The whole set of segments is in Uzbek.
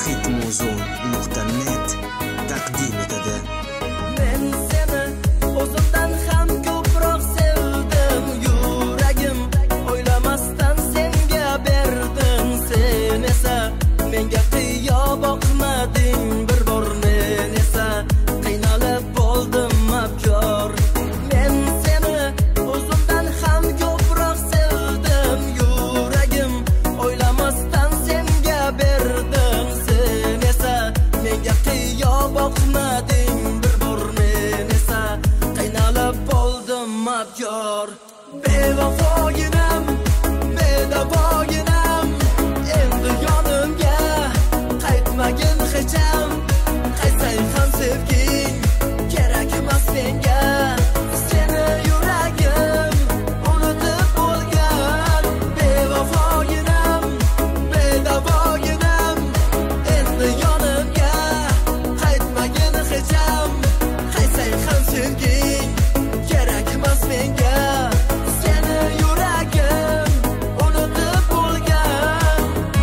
Hitmuzon.net taqdim etadi. Men seni o'zimdan ham ko'proq sevdim, yuragim o'ylamasdan senga berdim. Sen esa menga qiyo boqmading bir bor, men esa qiynalib qoldim abkor. Men seni o'zimdan ham ko'proq sevdim, yuragim o'ylamasdan senga berdim. Sen esa menga qiyo boqmading bir bor, men esa qiynalib qoldim abkor. Bevafoginam, bedavoginam, endi yonimga qaytmagin hecham. Qaysang ham sevging kerak emas menga. Seni yuragim unutib bo'lgan. Bevafoginam, bedavoginam, endi yonimga qaytmagin hecham. Qaysang ham sevging kerak emas menga. Seni yuragim unutib bo'lgan.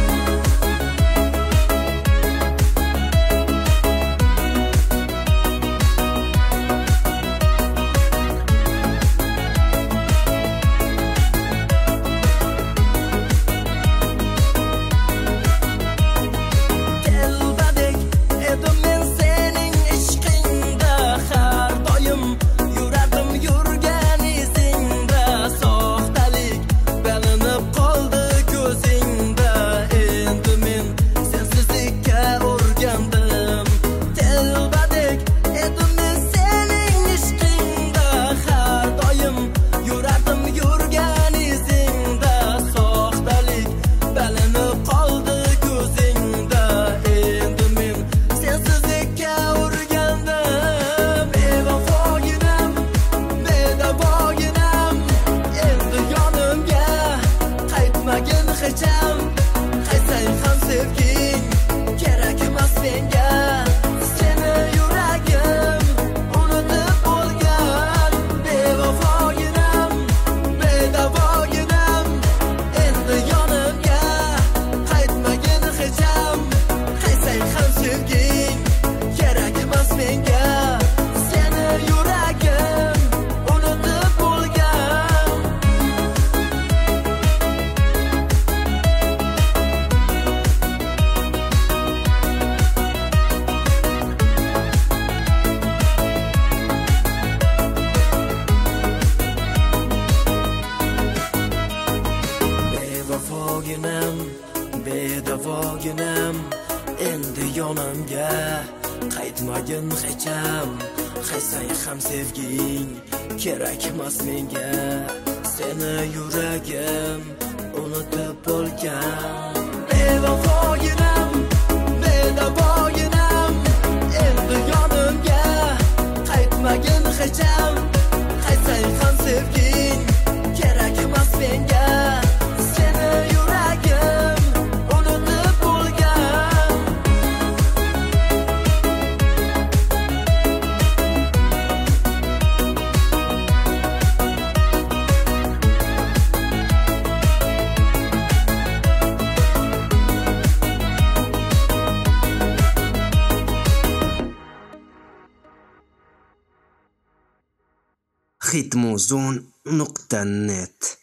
Telbadek edim men sening ishqingda, har doim yuradim yurgan izingda. Soxtalik bilinib qoldi ko'zingda, endi men sensizlikka o'rgandim. Telbadek edim men sening ishqingda, har doim yuradim yurgan izingda. Soxtalik bilinib qoldi ko'zingda, endi men sensizlikka o'rgandim. Bevafoginam, bedavoginam, endi yonimga qaytmagin hecham. Qaysang ham sevging kerak emas menga. Seni yuragim unutib bo'lgan. Bevafoginam, bedavoginam, endi yonimga qaytmagin hecham. Qaysang ham sevging kerak emas menga. Seni yuragim unutib bo'lgan. Bevafoginam, bedavoginam, endi yonimga qaytmagin hecham. Qaysang ham sevging kerak emas menga. Seni yuragim unutib bo'lgan. Bevafoginam, bedavoginam, endi yonimga qaytmagin hecham. Qaysang ham sevging kerak emas menga. Seni yuragim unutib bo'lgan. Hitmuzon.net